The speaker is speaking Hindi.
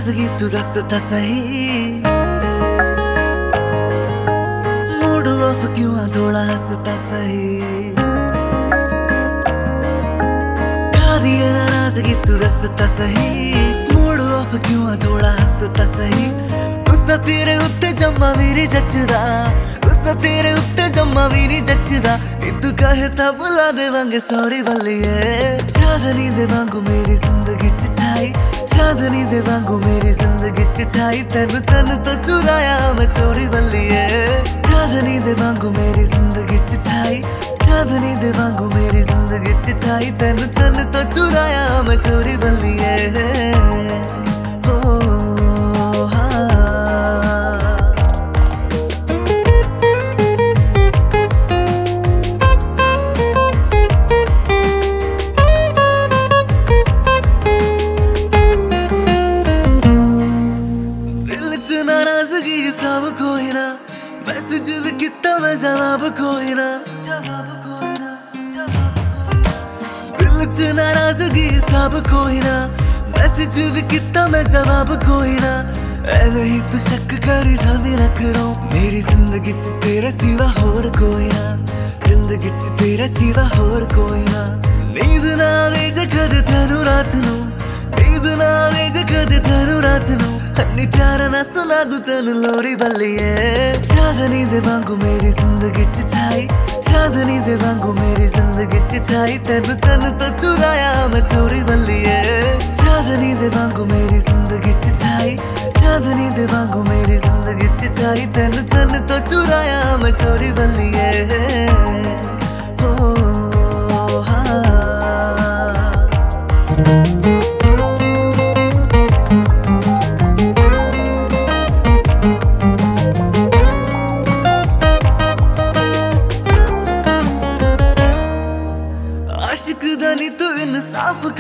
नाराजगी तू दसता सही, मूड ऑफ क्यों थोड़ा हंसता सही। खादी है नाराजगी तू दसता सही, मूड ऑफ क्यों थोड़ा हंसता सही। गुस्सा तेरे उत्ते जम्मा भी नहीं जचदा, गुस्सा तेरे उत्ते जम्मा भी नहीं जचदा। तू कहे ता बुला देवांगे सॉरी बल्लिए। चांदनी दे वांगू मेरी जिंदगी च छाई, चांदनी दे वांगू मेरी जिंदगी च छाई। तेनू चन तो चुराया मैं चोरी बल्लिए। चांदनी दे वांगू मेरी जिंदगी च छाई, चांदनी दे वांगू मेरी जिंदगी च छाई। तेनू चन तो चुराया मैं चोरी बल्लिए। नाराजगी सब कोई ना, मैसेज भी कितना मैं जवाब कोई ना, जवाब कोई ना, जवाब कोई ना। दिल च नाराजगी सब कोई ना, मैसेज भी कितना मैं जवाब कोई ना। ऐवे ही तू शक करी जांदी ना करो, मेरी जिंदगी च तेरे सिवा होर कोई ना, जिंदगी च तेरे सिवा होर कोई ना। नींद ना आवे जे कदे तेनू रात नू, नींद ना आवे जे कदे तेनू रात नू। हन्नी प्यार ना सुना दूं तेनू लोरी बल्लिए। चांदनी दे वांगू मेरी जिंदगी च छाई, चांदनी दे वांगू मेरी जिंदगी च छाई। तेनू चन तो चुराया मैं चोरी बल्लिए। चांदनी दे वांगू मेरी जिंदगी च छाई, चांदनी दे वांगू मेरी जिंदगी च छाई। तेनू चन तो चुराया मैं चोरी बल्लिए। ओ हाँ